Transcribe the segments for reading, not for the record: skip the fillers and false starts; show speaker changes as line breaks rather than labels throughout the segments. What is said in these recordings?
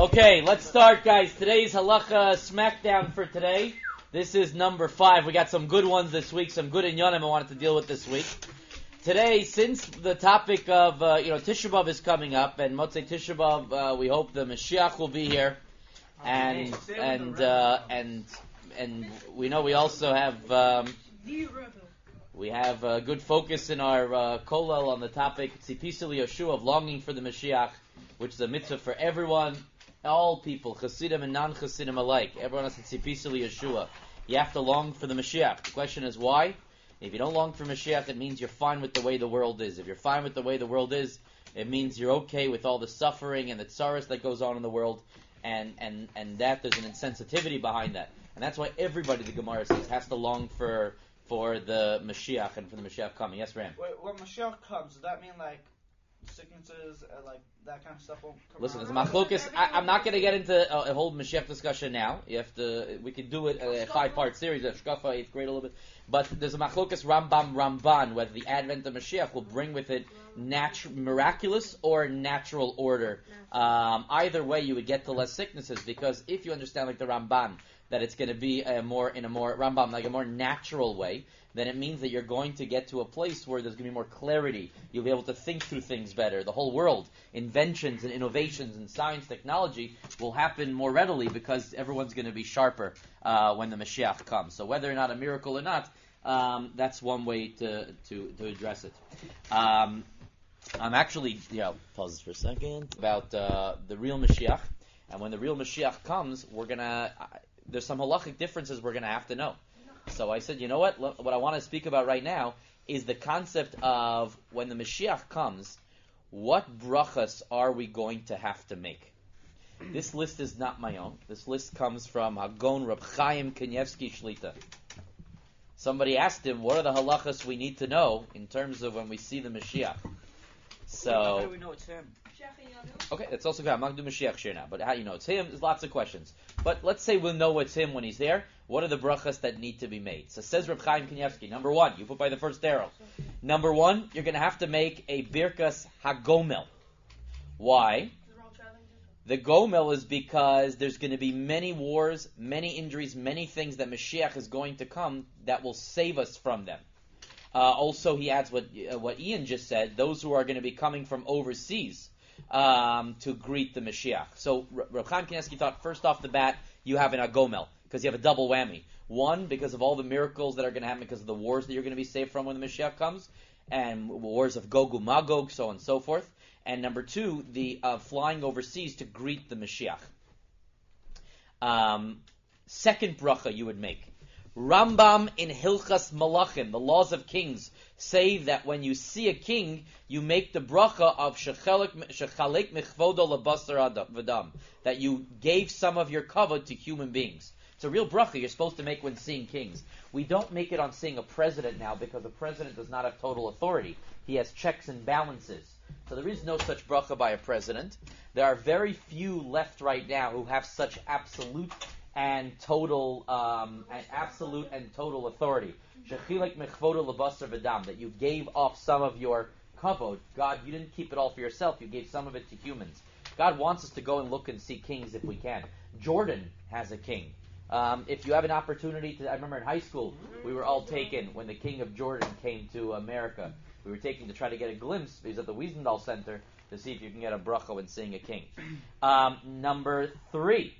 Okay, let's start, guys. Today's halacha smackdown for today. This is number 5. We got some good ones this week, some good inyanim I wanted to deal with this week. Today, since the topic of Tisha B'Av is coming up, and Motzei Tisha B'Av, we hope the Mashiach will be here, and we know we also have we have a good focus in our kollel on the topic Tzipisa Yeshua of longing for the Mashiach, which is a mitzvah for everyone. All people, Chasidim and non-Chasidim alike, everyone has a Tzipisa Yeshua. You have to long for the Mashiach. The question is why? If you don't long for Mashiach, it means you're fine with the way the world is. If you're fine with the way the world is, it means you're okay with all the suffering and the tsaros that goes on in the world, and that there's an insensitivity behind that. And that's why everybody, the Gemara says, has to long for the Mashiach and for the Mashiach coming. Yes, Ram?
When Mashiach comes, does that mean like sicknesses, like that kind of stuff won't come?
Listen, it's a machlokas. I'm not going to get into a whole Mashiach discussion now. We could do it a 5-part series of Shkafa, 8th grade a little bit. But there's a machlokas Ramban, whether the advent of Mashiach will bring with it miraculous or natural order. Either way, you would get to less sicknesses, because if you understand, like the Ramban, that it's going to be a more natural way, then it means that you're going to get to a place where there's going to be more clarity. You'll be able to think through things better. The whole world, inventions and innovations and science, technology will happen more readily because everyone's going to be sharper when the Mashiach comes. So whether or not a miracle or not, that's one way to address it. I'm actually, pause for a second, about the real Mashiach. And when the real Mashiach comes, there's some halachic differences we're going to have to know. So I said, you know what? What I want to speak about right now is the concept of when the Mashiach comes, what brachas are we going to have to make? This list is not my own. This list comes from Hagon Reb Chaim Kanievsky Shlita. Somebody asked him, what are the halachas we need to know in terms of when we see the Mashiach? So,
how do we know it's him?
Okay, that's also good. I'm not going to do Mashiach share now, but how do you know it's him? There's lots of questions. But let's say we'll know it's him when he's there. What are the brachas that need to be made? So says Reb Chaim Kanievsky, number 1, you put by the first arrow. Number 1, you're going to have to make a Birkas HaGomel. Why? The Gomel is because there's going to be many wars, many injuries, many things that Mashiach is going to come that will save us from them. Also, he adds what Ian just said, those who are going to be coming from overseas to greet the Mashiach. So Reb Chaim Kanievsky thought, first off the bat, you have an Agomel, because you have a double whammy. 1, because of all the miracles that are going to happen because of the wars that you're going to be saved from when the Mashiach comes, and wars of Gog and Magog, so on and so forth. And number 2, the flying overseas to greet the Mashiach. Second bracha you would make. Rambam in Hilchas Malachim, the laws of kings, say that when you see a king, you make the bracha of shechalek mechvodo lebasar v'dam, that you gave some of your kavod to human beings. It's a real bracha you're supposed to make when seeing kings. We don't make it on seeing a president now because a president does not have total authority. He has checks and balances. So there is no such bracha by a president. There are very few left right now who have such absolute and total authority. Shechilek mechvodo lebasar v'dam, that you gave off some of your kavod. God, you didn't keep it all for yourself. You gave some of it to humans. God wants us to go and look and see kings if we can. Jordan has a king. If you have an opportunity I remember in high school, we were all taken when the king of Jordan came to America. We were taken to try to get a glimpse. He was at the Wiesendahl Center to see if you can get a bracha when seeing a king. Number 3,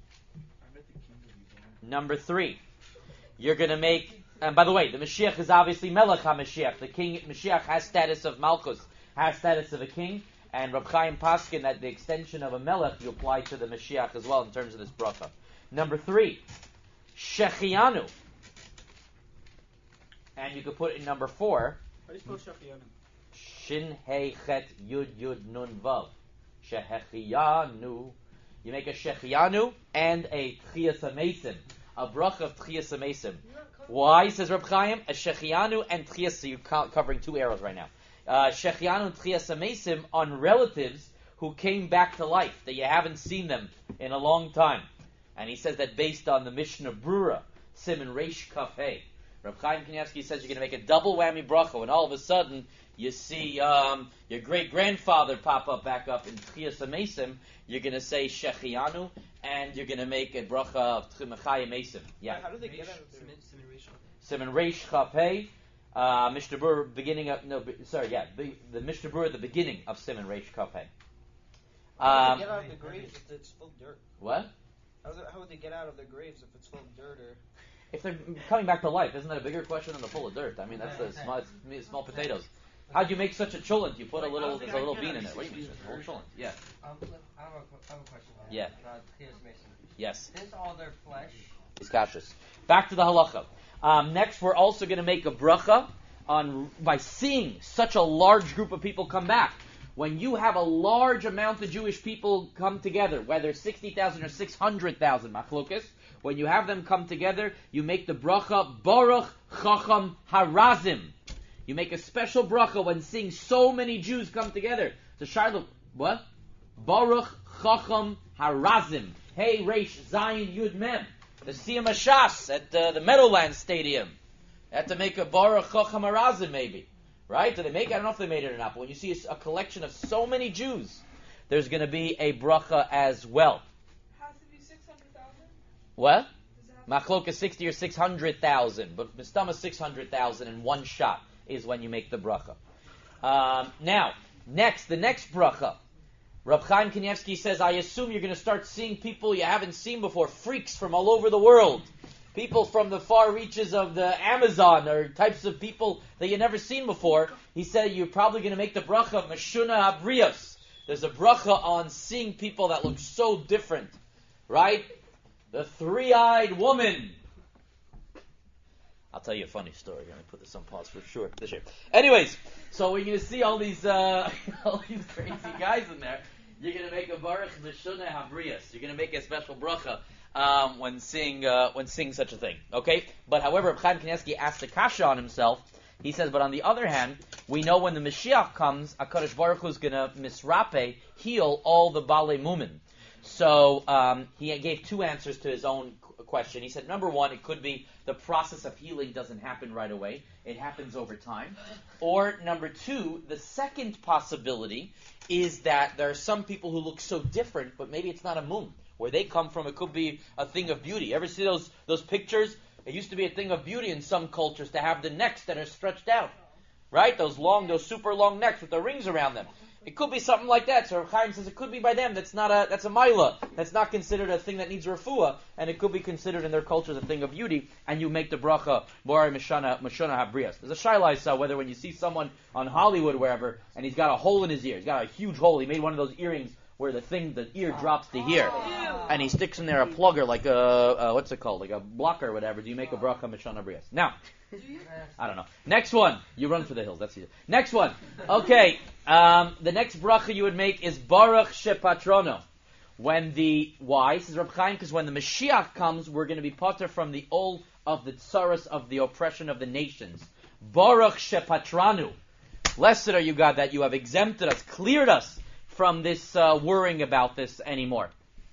you're going to make, and by the way, the Mashiach is obviously Melech HaMashiach. The king Mashiach has status of Malchus, has status of a king, and Reb Chaim Paskin, that the extension of a Melech you apply to the Mashiach as well in terms of this bracha. Number 3, Shechianu. And you could put in number 4,
How do you spell Shechianu?
Shin Hei Chet Yud Yud Nun Vav. Shechianu. You make a Shechianu and a Tchias HaMesim, a bracha of Tchias HaMesim. Why, says Reb Chaim? A Shechianu and Tchias, so you're covering 2 arrows right now. Shechianu and Tchias HaMesim on relatives who came back to life, that you haven't seen them in a long time. And he says that based on the Mishnah Brura, Siman Reish Kaf Hey. Reb Chaim Kanievsky says you're going to make a double whammy bracha, and all of a sudden you see your great-grandfather pop up back up in Tchias HaMesim, you're going to say Shechianu, and you're going to make a bracha of Tchimachai Mesim. Yeah.
How do they get out of there?
Siman Reish Chapei, Mishnah Berurah beginning of, no, sorry, yeah, the Mishnah Berurah, the beginning of Siman Reish Chapei.
How would they get out of the graves if it's full of dirt?
What?
How would they get out of their graves if it's full of dirt or...
If they're coming back to life, isn't that a bigger question than the full of dirt? I mean, that's the small potatoes. How'd you make such a cholent? You put there's a little bean in it. What do you mean? A little cholent? Yeah.
I have a question.
Yeah.
Tchias Mesim.
Yes.
Since all their flesh
is kashrus. Back to the halacha. Next, we're also going to make a bracha by seeing such a large group of people come back. When you have a large amount of Jewish people come together, whether 60,000 or 600,000 machlokas, when you have them come together, you make the bracha Baruch Chacham Harazim. You make a special bracha when seeing so many Jews come together. So Shiloh, what? Baruch Chacham Harazim. Hey, Reish Zion Yud Mem. The Siyam Hashas at the Meadowlands Stadium. They had to make a Baruch Chacham Harazim maybe. Right? Did they make it? I don't know if they made it or not. But when you see a collection of so many Jews, there's going to be a bracha as well.
Has to be 600,000?
What? Machloka 60 or 600,000. But Mistama 600,000 in one shot is when you make the bracha. Now, the next bracha. Reb Chaim Kanievsky says, I assume you're going to start seeing people you haven't seen before, freaks from all over the world. People from the far reaches of the Amazon, or types of people that you've never seen before. He said you're probably going to make the bracha of Meshuna Habrios. There's a bracha on seeing people that look so different. Right? The three-eyed woman. I'll tell you a funny story. I'm going to put this on pause for sure. This year. Anyways, so when you see all these crazy guys in there, you're going to make a Baruch Meshuna Habrios. You're going to make a special bracha when seeing such a thing. Okay? But however, Chaim Kanievsky asked a kasha on himself. He says, but on the other hand, we know when the Mashiach comes, HaKadosh Baruch Hu is going to misrape, heal all the Balei Mumin. So he gave two answers to his own question. He said, number one, it could be the process of healing doesn't happen right away. It happens over time. Or number two, the second possibility is that there are some people who look so different, but maybe it's not a mum. Where they come from, it could be a thing of beauty. Ever see those pictures? It used to be a thing of beauty in some cultures to have the necks that are stretched out. Right? Those super long necks with the rings around them. It could be something like that. So Reb Chaim says it could be by them. That's a maila. That's not considered a thing that needs refuah, and it could be considered in their cultures a thing of beauty. And you make the bracha Bari Meshana Habrios. There's a shaila I saw whether when you see someone on Hollywood or wherever, and he's got a hole in his ear, he's got a huge hole. He made one of those earrings where the ear drops to here, and he sticks in there a plugger like a what's it called, like a blocker or whatever. Do you make a bracha Meshana Habrios? Now. I don't know. Next one. You run for the hills. That's easy. Next one. Okay. The next bracha you would make is Baruch Shepatrono. Why? Says Reb Chaim, because when the Mashiach comes, we're going to be pater from the all of the tsaras of the oppression of the nations. Baruch Shepatranu. Blessed are you, God, that you have exempted us, cleared us from this worrying about this anymore.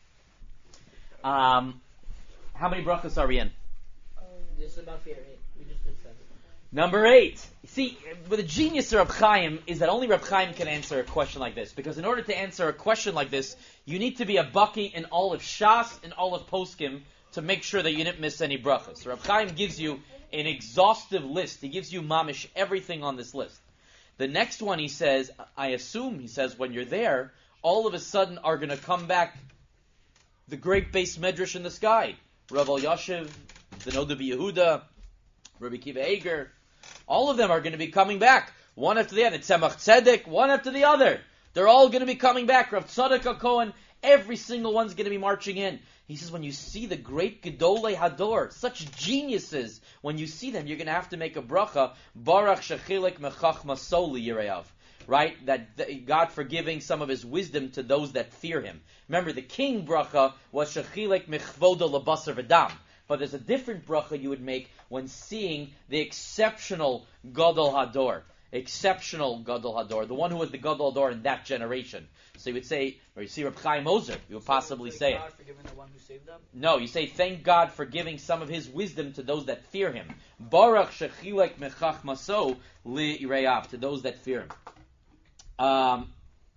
How many brachas are we in?
Just about 8. We just did 7.
Number 8. See, the genius of Reb Chaim is that only Reb Chaim can answer a question like this. Because in order to answer a question like this, you need to be a baki in all of Shas and all of Poskim to make sure that you didn't miss any brachas. So Reb Chaim gives you an exhaustive list. He gives you mamish everything on this list. The next one he says, I assume, he says, when you're there, all of a sudden are going to come back the great base medrash in the sky. Rav Elyashiv, the Noda B'Yehuda, Rabbi Kiva Eger, all of them are going to be coming back, one after the other. Tzemach Tzedek, one after the other. They're all going to be coming back. Rav Tzadok HaKohen, every single one's going to be marching in. He says, when you see the great Gedolei Hador, such geniuses, when you see them, you're going to have to make a bracha, Baruch Shechilek Mechachma Soli Yireyav. Right? That God forgiving some of His wisdom to those that fear Him. Remember, the king bracha was Shechilek Mechvoda Labasar V'Dam. But there's a different bracha you would make when seeing the exceptional Gadol Hador. exceptional Gadol Hador, the one who was the Gadol Hador in that generation. So you would say, or you see Reb Chaim Ozer, you would possibly say it.
God for giving the one who saved them?
No, you say, thank God for giving some of His wisdom to those that fear Him. Baruch shechilek mechach maso li ireyav, to those that fear Him.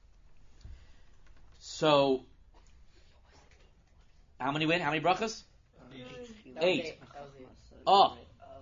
So, how many win? How many brachas? 8. Oh.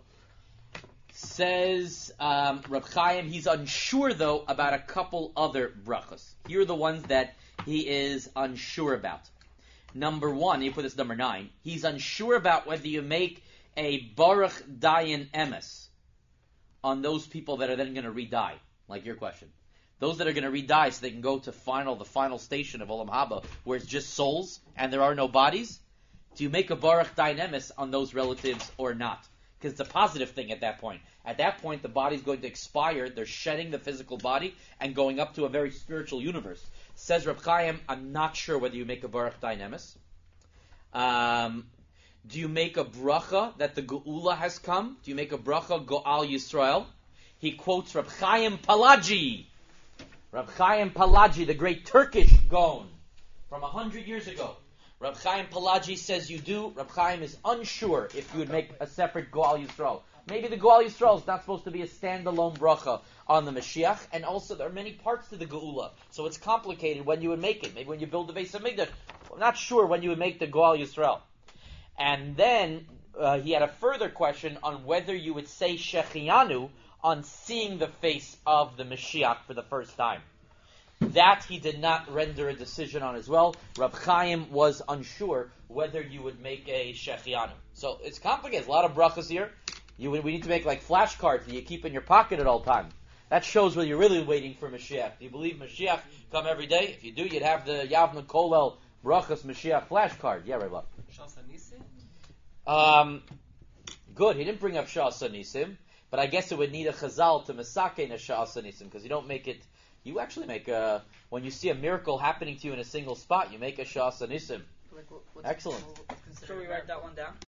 Says Reb Chaim, he's unsure though about a couple other brachas. Here are the ones that he is unsure about. Number 1, you put this number 9. He's unsure about whether you make a Baruch Dayan Emes on those people that are then going to re-die, like your question. Those that are going to re-die so they can go to the final station of Olam Haba, where it's just souls and there are no bodies. Do you make a Baruch Dayan Emes on those relatives or not? Because it's a positive thing at that point. At that point, the body's going to expire. They're shedding the physical body and going up to a very spiritual universe. Says Reb Chaim, I'm not sure whether you make a Baruch Dayan Emes. Do you make a bracha that the Geula has come? Do you make a bracha Go'al Yisrael? He quotes Reb Chaim Palaji. Reb Chaim Palaji, the great Turkish Gaon from 100 years ago. Reb Chaim Palaji says you do. Reb Chaim is unsure if you would make a separate Go'al Yisrael. Maybe the Go'al Yisrael is not supposed to be a standalone bracha on the Mashiach, and also there are many parts to the Geula, so it's complicated when you would make it. Maybe when you build the Beis HaMikdash, I'm not sure when you would make the Go'al Yisrael. And then he had a further question on whether you would say Shechianu on seeing the face of the Mashiach for the first time. That he did not render a decision on as well. Reb Chaim was unsure whether you would make a Shechianu. So it's complicated. There's a lot of brachas here. We need to make like flashcards that you keep in your pocket at all times. That shows whether you're really waiting for Mashiach. Do you believe Mashiach come every day? If you do, you'd have the Yavna Kolel Brachas Mashiach flashcard. Yeah, Rabbi. Good. He didn't bring up Shas Nisim, but I guess it would need a Chazal to Masakein a Shas Nisim, because you don't make it. You actually make when you see a miracle happening to you in a single spot, you make a Shas Nisim. Excellent.
Should we write that one down?